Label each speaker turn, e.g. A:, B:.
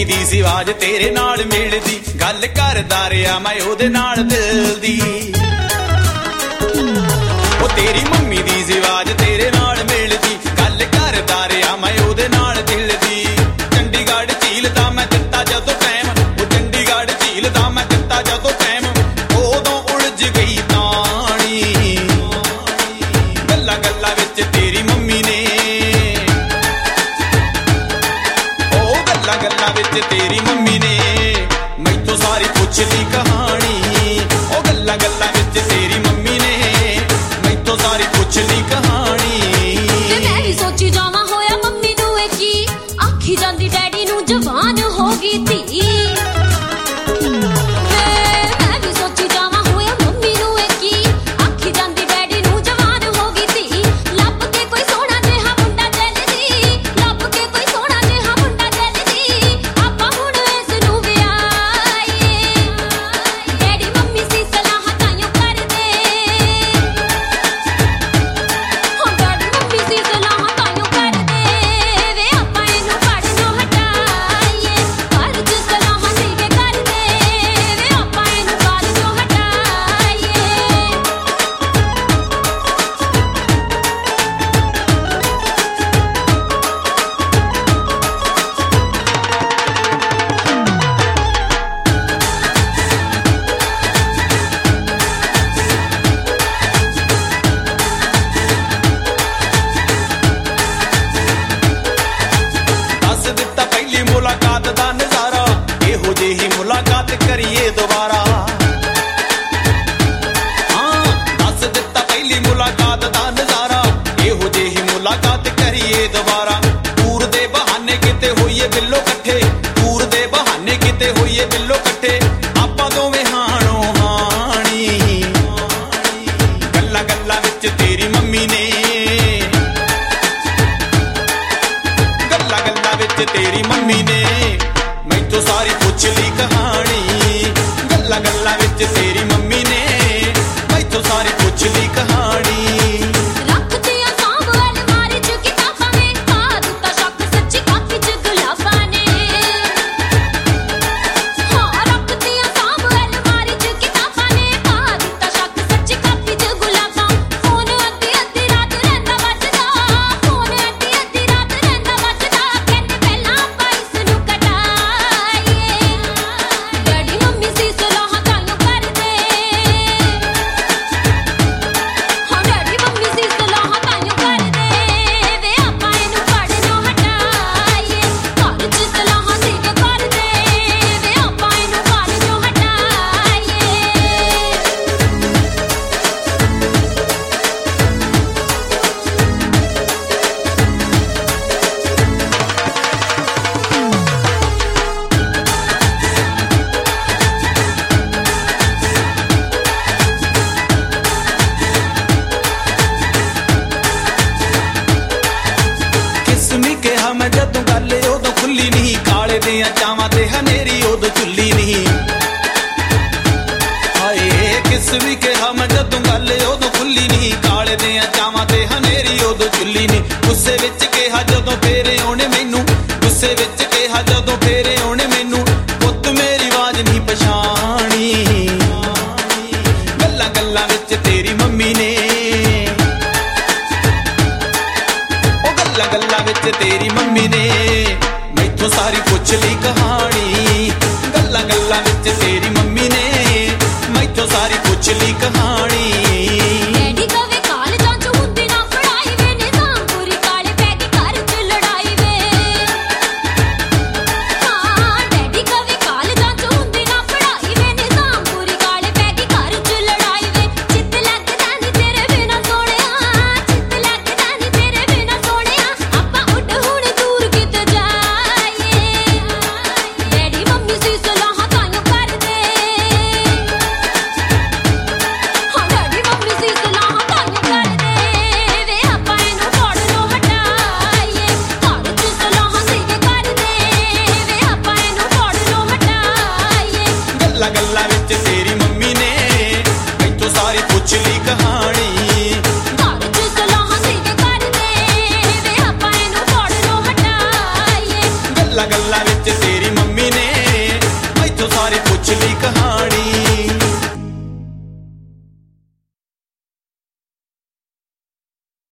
A: Mummy ਦੀ ਸੀ ਆਵਾਜ਼ ਤੇਰੇ ਨਾਲ ਮਿਲਦੀ, ਗੱਲ ਕਰਦਾ ਰਿਹਾ ਮੈਂ ਉਹਦੇ ਨਾਲ ਦਿਲ ਦੀ। ਉਹ ਤੇਰੀ ਮੰਮੀ ਦੀ ਸੀ ਆਵਾਜ਼ ਤੇਰੇ ਨਾਲ ਮਿਲਦੀ, ਗੱਲ ਕਰਦਾ ਰਿਹਾ ਮੈਂ ਉਹਦੇ ਨਾਲ ਦਿਲ ਦੀ। ਚੰਡੀਗੜ੍ਹ ਝੀਲ ਦਾ ਮੈਂ ਦਿੱਤਾ ਜਦੋਂ ਟਾਈਮ, ਉਹ ਚੰਡੀਗੜ੍ਹ ਝੀਲ ਦਾ ਮੈਂ ਦਿੱਤਾ ਜਦੋਂ ਟਾਈਮ, ਉਦੋਂ ਉਲਝ ਗਈ ਤਾਣੀ। ਗੱਲਾਂ ਗੱਲਾਂ ਵਿੱਚ ਤੇਰੀ ਮੰਮੀ ਨੇ, ਉਹ ਗੱਲਾਂ ਗੱਲਾਂ ਵਿੱਚ ਤੇਰੀ ਮੰਮੀ ਨੇ ਮੈਥੋਂ ਸਾਰੀ ਪੁੱਛਦੀ ਕਹਾਣੀ। ਉਹ ਗੱਲਾਂ ਗੱਲਾਂ ਵਿੱਚ ਤੇਰੀ ਮੰਮੀ ਨੇ ਮੈਥੋਂ ਸਾਰੀ ਪੁੱਛਦੀ ਕਹਾਣੀ।
B: ਤੇ ਮੈਂ ਵੀ ਸੋਚੀ ਜਾਵਾਂ ਹੋਇਆ ਮੰਮੀ ਨੂੰ ਇਹ ਕੀ, ਆਖੀ ਜਾਂਦੀ ਡੈਡੀ ਨੂੰ ਜਵਾਨ ਹੋ ਗਈ ਧੀ। ਮੈਂ ਵੀ ਸੋਚੀ ਜਾਵਾਂ ਹੋਇਆ ਮੰਮੀ ਨੂੰ ਇਹ ਕੀ, ਆਖੀ ਜਾਂਦੀ ਡੈਡੀ ਨੂੰ ਜਵਾਨ ਹੋ ਗਈ ਧੀ। ਲੱਭ ਕੇ ਕੋਈ ਸੋਹਣਾ ਜਿਹਾ ਮੁੰਡਾ ਜਲਦੀ, ਲੱਭ ਕੇ ਕੋਈ ਸੋਹਣਾ ਜਿਹਾ ਮੁੰਡਾ ਜਲਦੀ, ਆਪਾਂ ਹੁਣ ਇਸ ਨੂੰ ਵਿਆਹੀਏ। ਡੈਡੀ ਮੰਮੀ ਸੀ ਸਲਾਹਾਂ ਤਾਈਓ ਕਰਦੇ, ਹੁਣ ਡੈਡੀ ਮੰਮੀ ਸੀ ਸਲਾਹਾਂ ਤਾਈਓ ਕਰਦੇ, ਵੇ ਆਪਾਂ ਇਹਨੂੰ ਪੜ੍ਹਨੋਂ ਹਟਾਈਏ। ਘਰ 'ਚ ਸਲਾਹਾਂ ਸੀਗੇ ਕਰਦੇ, ਵੇ ਆਪਾਂ ਇਹਨੂੰ ਕਾਲਜੋਂ ਹਟਾਈਏ।
A: ਦੱਸ ਦਿੱਤਾ ਪਹਿਲੀ ਮੁਲਾਕਾਤ ਦਾ ਨਜ਼ਾਰਾ, ਇਹੋ ਜਿਹੀ ਮੁਲਾਕਾਤ ਕਰੀਏ ਦੁਬਾਰਾ। ਹਾਂ ਦੱਸ ਦਿੱਤਾ ਪਹਿਲੀ ਮੁਲਾਕਾਤ ਦਾ ਨਜ਼ਾਰਾ, ਇਹੋ ਜਿਹੀ ਮੁਲਾਕਾਤ ਕਰੀਏ ਦੁਬਾਰਾ। ਦੂਰ ਦੇ ਬਹਾਨੇ ਕਿਤੇ ਹੋਈਏ ਬਿੱਲੋ ਇਕੱਠੇ, ਦੂਰ ਦੇ ਬਹਾਨੇ ਕਿਤੇ ਹੋਈਏ ਬਿੱਲੋ ਇਕੱਠੇ, ਆਪਾਂ ਦੋਵੇਂ ਹਾਣੋ ਹਾਣੀ। ਗੱਲਾਂ ਗੱਲਾਂ ਵਿੱਚ ਤੇਰੀ ਮੰਮੀ ਨੇ, ਗੱਲਾਂ ਗੱਲਾਂ ਵਿੱਚ ਤੇਰੀ ਮੰਮੀ ਨੇ ਮੈਥੋਂ ਸਾਰੀ ਪੁੱਛ ਲਈ ਕਹਾਣੀ। ਗੱਲਾਂ ਗੱਲਾਂ ਵਿੱਚ ਤੇਰੀ ਮੰਮੀ ਨੇ ਮੈਥੋਂ ਸਾਰੀ ਪੁੱਛ ਲਈ ਕਹਾਣੀ।
B: ਰੱਖਦੀਆਂ ਸਾਂਭ ਅਲਮਾਰੀ 'ਚ ਕਿਤਾਬਾਂ ਨੇ, ਪਾ ਦਿੱਤਾ ਸ਼ੱਕ ਸੱਚੀ ਕਾਪੀ 'ਚ ਗੁਲਾਬਾਂ ਨੇ। ਹਾਂ ਰੱਖਦੀਆਂ ਸਾਂਭ ਅਲਮਾਰੀ 'ਚ ਕਿਤਾਬਾਂ ਨੇ, ਪਾ ਦਿੱਤਾ ਸ਼ੱਕ ਸੱਚੀ ਕਾਪੀ 'ਚ ਗੁਲਾਬਾਂ। ਫੋਨ ਅੱਧੀ ਅੱਧੀ ਰਾਤ ਰਹਿੰਦਾ ਵੱਜਦਾ, ਫੋਨ ਅੱਧੀ ਅੱਧੀ ਰਾਤ ਰਹਿੰਦਾ ਵੱਜਦਾ, ਕਹਿੰਦੇ ਪਹਿਲਾਂ ਆਪਾਂ ਇਸ ਨੂੰ ਕਟਾਈਏ। ਡੈਡੀ ਮੰਮੀ ਸੀ ਸਲਾਹਾਂ ਤਾਈਓ ਕਰਦੇ, ਹਾਂ ਡੈਡੀ ਮੰਮੀ ਸੀ ਸਲਾਹਾਂ ਤਾਈਓ ਕਰਦੇ, ਵੇ ਆਪਾਂ ਇਹਨੂੰ ਪੜ੍ਹਨੋਂ ਹਟਾਈਏ। ਘਰ 'ਚ ਸਲਾਹਾਂ ਸੀਗੇ ਕਰਦੇ, ਵੇ ਆਪਾਂ ਇਹਨੂੰ ਕਾਲਜੋਂ ਹਟਾਈਏ।
A: ਕਿਸਮੀ ਕਿਹਾ ਮੈਂ ਜਦੋਂ ਗੱਲ ਉਦੋਂ ਖੁੱਲੀ ਨਹੀਂ, ਕਾਲੇ ਦੀਆਂ ਚਾਵਾਂ ਤੇ ਹਨੇਰੀ ਉਦੋਂ ਚੁੱਲੀ ਨਹੀਂ। ਹਾਏ ਕਿਸਮੀ ਕਿਹਾ ਮੈਂ ਜਦੋਂ ਗੱਲ ਉਦੋਂ ਖੁੱਲੀ ਨਹੀਂ, ਕਾਲੇ ਦੀਆਂ ਚਾਵਾਂ ਤੇ ਹਨੇਰੀ ਉਦੋਂ ਚੁੱਲੀ ਨਹੀਂ। ਗੁੱਸੇ ਵਿੱਚ ਕਿਹਾ ਜਦੋਂ ਫੇਰੇ ਆਉਣੇ ਮੈਨੂੰ, ਗੁੱਸੇ ਵਿੱਚ ਕਿਹਾ ਜਦੋਂ ਫੇਰੇ ਆਉਣੇ ਮੈਨੂੰ, ਪੁੱਤ ਮੇਰੀ ਆਵਾਜ਼ ਨਹੀਂ ਪਛਾਣੀ। ਗੱਲਾਂ ਗੱਲਾਂ ਵਿੱਚ ਤੇਰੀ ਮੰਮੀ ਨੇ, ਉਹ ਗੱਲਾਂ ਗੱਲਾਂ ਵਿੱਚ ਤੇਰੀ ਮੰਮੀ ਨੇ ਮੈਥੋਂ ਸਾਰੀ ਪੁੱਛ ਲਈ ਕਹਾਣੀ। ਗੱਲਾਂ ਗੱਲਾਂ ਵਿੱਚ ਤੇਰੀ ਮੰਮੀ ਨੇ ਮੈਥੋਂ ਸਾਰੀ ਪੁੱਛ ਲਈ ਕਹਾਣੀ।
B: ਡੈਡੀ ਕਵੇ ਕਾਲਜਾਂ 'ਚ ਹੁੰਦੀ ਨਾ ਪੜ੍ਹਾਈ ਵੇ, ਨਿਜ਼ਾਮ ਪੂਰੀ ਕਾਲੇ ਪੈ ਗਈ ਘਰ 'ਚ ਲੜਾਈ ਵੇ। ਹਾਂ ਡੈਡੀ ਕਵੇ ਕਾਲਜਾਂ 'ਚ ਹੁੰਦੀ ਨਾ ਪੜ੍ਹਾਈ ਵੇ, ਨਿਜ਼ਾਮ ਪੂਰੀ ਕਾਲੇ ਪੈ ਗਈ ਘਰ 'ਚ ਲੜਾਈ ਵੇ। ਚਿੱਤ ਲੱਗਦਾ ਨੀ ਤੇਰੇ ਬਿਨਾਂ ਸੋਹਣਿਆ, ਚਿੱਤ ਲੱਗਦਾ ਨੀ ਤੇਰੇ ਬਿਨਾਂ ਸੋਹਣਿਆ, ਆਪਾਂ ਉੱਡ ਹੁਣ ਦੂਰ ਕਿਤੇ ਜਾਈਏ। ਡੈਡੀ ਮੰਮੀ ਸੀ ਸਲਾਹਾਂ ਤਾਈਓ ਕਰਦੇ, ਹਾਂ ਡੈਡੀ ਮੰਮੀ ਸੀ ਸਲਾਹਾਂ ਤਾਈਓ ਕਰਦੇ, ਵੇ ਆਪਾਂ ਇਹਨੂੰ ਪੜ੍ਹਨੋਂ ਹਟਾਈਏ। ਘਰ 'ਚ ਸਲਾਹਾਂ ਸੀਗੇ ਕਰਦੇ, ਵੇ ਆਪਾਂ ਇਹਨੂੰ ਪੜ੍ਹਨੋਂ ਹਟਾਈਏ।
A: ਗੱਲਾਂ ਗੱਲਾਂ ਵਿੱਚ ਤੇਰੀ ਮੰਮੀ ਨੇ ਮੈਥੋਂ ਸਾਰੀ ਪੁੱਛ ਲਈ ਕਹਾਣੀ।
B: ਘਰ 'ਚ ਸਲਾਹਾਂ ਸੀਗੇ ਕਰਦੇ, ਵੇ ਆਪਾਂ ਇਹਨੂੰ ਪੜ੍ਹਨੋਂ ਹਟਾਈਏ।
A: ਗੱਲਾਂ ਗੱਲਾਂ